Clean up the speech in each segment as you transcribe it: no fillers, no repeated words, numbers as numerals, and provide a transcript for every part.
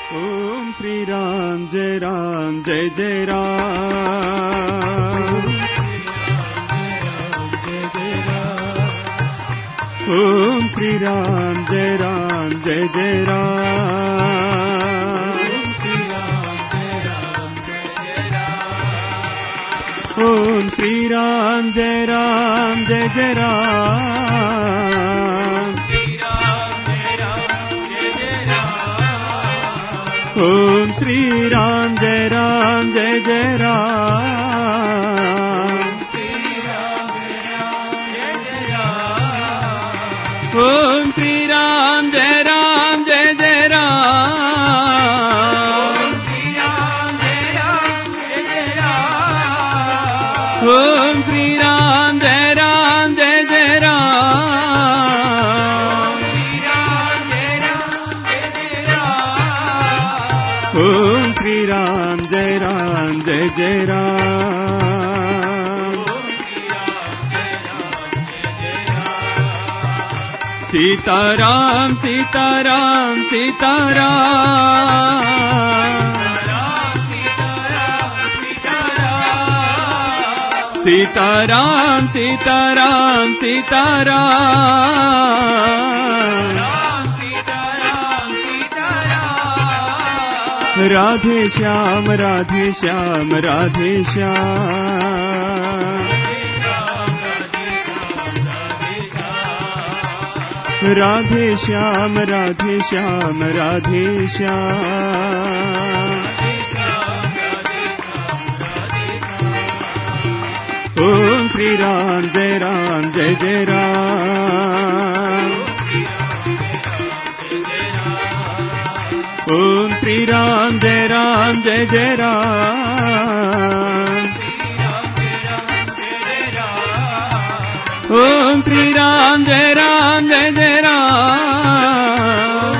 Om Sriram Jaya Ram Jaya Jaya Ram. Om Sriram Jaya Ram Jaya Jaya Ram. Om Sriram Jaya Ram Jaya Jaya Ram. Om Sriram Jaya Ram Jaya Jaya Ram. Om Sriram Jaya Ram Jaya Jaya Ram. Om Sriram Jaya Ram Jaya Jaya Ram. Om Sriram Jaya Ram Jaya Jaya Ram. Sitaram Sitaram Sitaram. Sitaram Sitaram Sitaram. Radhe Shyama Radhe Shyama Radhe Shyama. Radhe Shyama Radhe Shyama Radhe Shyama. Om Sriram Jaya Ram Jaya Jaya Ram. Om Sriram Jaya Ram Jaya Jaya Ram. Om Sriram Jaya Ram Jaya Jaya Ram.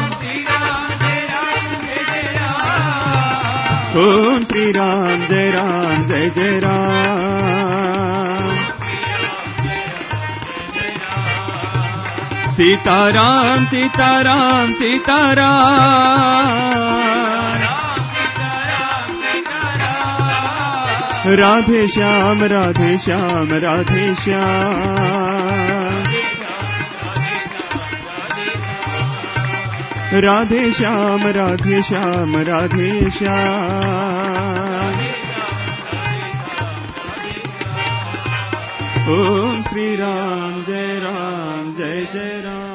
Om Sriram Jaya Ram Jaya Jaya Ram. Sitaram Sitaram Sitaram. Radhe Shyama Radhe Shyama Radhe Shyama. Radhe Shyama Radhe Shyama Radhe Shyama. Om Sriram Jaya Ram Jaya Jaya Ram.